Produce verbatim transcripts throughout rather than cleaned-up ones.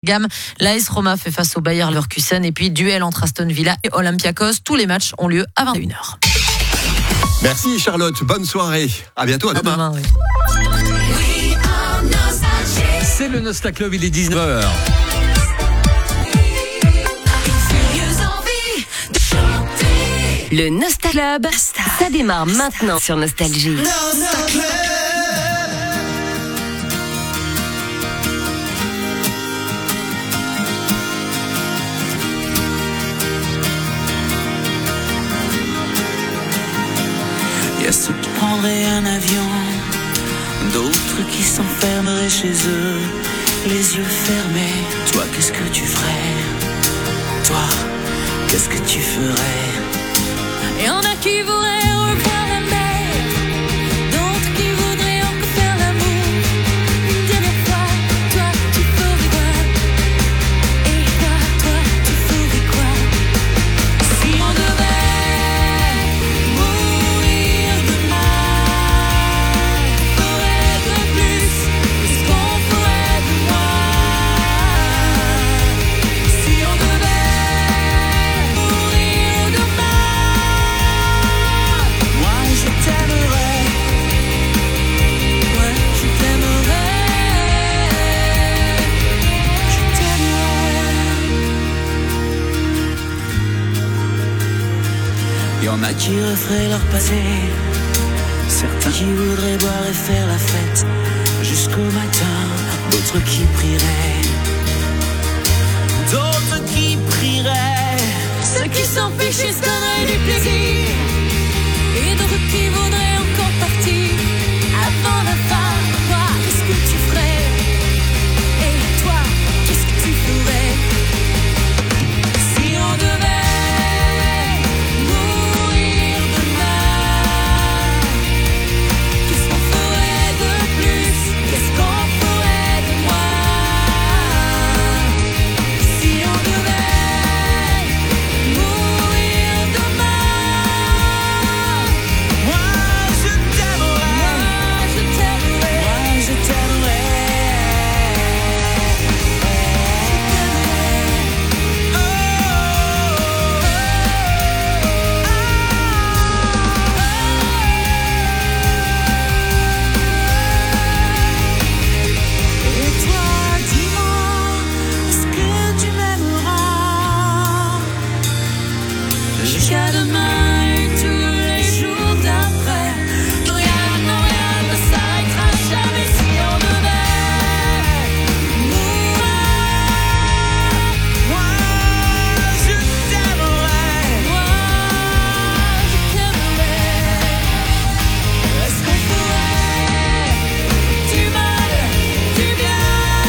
Bergame. L'A S Roma fait face au Bayer Leverkusen. Et puis, duel entre Aston Villa et Olympiakos. Tous les matchs ont lieu à vingt et une heures. Merci Charlotte, bonne soirée. À bientôt, à demain. À demain, oui. C'est le Nostal Club, il est dix-neuf heures. Le Nostal Club, ça démarre maintenant sur Nostalgie. Il y a ceux qui prendraient un avion, d'autres qui s'enfermeraient chez eux, les yeux fermés. Toi, qu'est-ce que tu ferais? Toi, qu'est-ce que tu ferais? Et y'en a qui voudraient revoir la mer, d'autres qui voudraient encore faire l'amour une dernière fois. Toi, tu ferais quoi? Et toi, toi, tu ferais quoi? Si on devait mourir demain, ferait de plus, qu'est-ce qu'on ferait de moi? Si on devait mourir demain, Moi, je t'aimerais. ouais, je t'aimerais, Je t'aimerais. Y en a qui referaient leur passé, certains qui voudraient boire et faire la fête jusqu'au matin, d'autres qui prieraient, d'autres qui prieraient. ceux qui s'en fichent et se donneraient du plaisir, et d'autres qui voudraient encore partir avant la fin. Toi, qu'est-ce que tu ferais? Et toi, qu'est-ce que tu ferais? Si on devait mourir demain, qu'est-ce qu'on ferait de plus? Qu'est-ce qu'on ferait de moi? Si on devait mourir demain, Moi, je t'aimerais. moi je t'aimerais, Moi, je t'aimerais. Et toi, dis-moi, est-ce que tu m'aimeras jusqu'à demain et tous les jours d'après. Rien, non, rien ne s'arrêtera jamais si on devait mourir. Moi, je t'aimerais. Moi, je t'aimerais. Est-ce qu'on ferait du mal, du bien,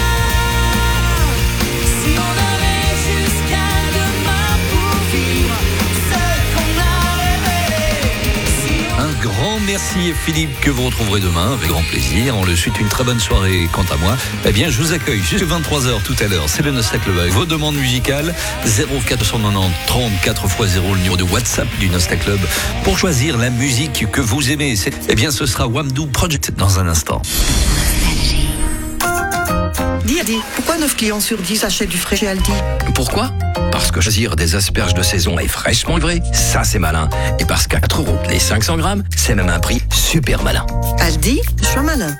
si on avait jusqu'à demain pour vivre ce qu'on a rêvé? Si on Un grand merci Philippe, que vous retrouverez demain avec grand plaisir. On le souhaite une très bonne soirée. Quant à moi, eh bien, je vous accueille jusqu'à vingt-trois heures tout à l'heure. C'est le Nostal Club avec vos demandes musicales. zéro quatre cent quatre-vingt-dix trente-quatre fois zéro, le numéro de WhatsApp du Nostal Club pour choisir la musique que vous aimez. C'est- Eh bien, ce sera Wamdou Project dans un instant. Dis, Aldi, pourquoi neuf clients sur dix achètent du frais chez Aldi? Pourquoi? Parce que choisir des asperges de saison et fraîchement livrées, ça c'est malin. Et parce qu'à quatre euros les cinq cents grammes, c'est même un prix super malin. Aldi, je suis malin.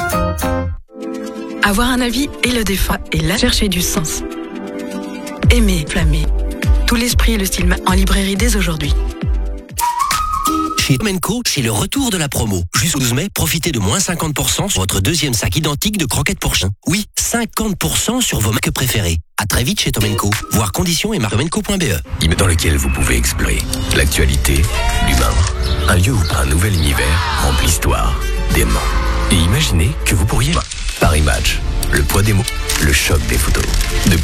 Avoir un avis et le défendre et là chercher du sens. Aimer, flammer. Tout l'esprit et le style en librairie dès aujourd'hui. Chez Tom and Co, c'est le retour de la promo. Jusqu'au douze mai, profitez de moins cinquante pour cent sur votre deuxième sac identique de croquettes pour chien. Oui, cinquante pour cent sur vos marques préférées. À très vite chez Tom and Co. Voir conditions et marque tom and co point b e. Dans lequel vous pouvez explorer l'actualité, l'humain. Un lieu où un nouvel univers remplit l'histoire, des mains. Et imaginez que vous pourriez... Paris Match, le poids des mots, le choc des photos. Depuis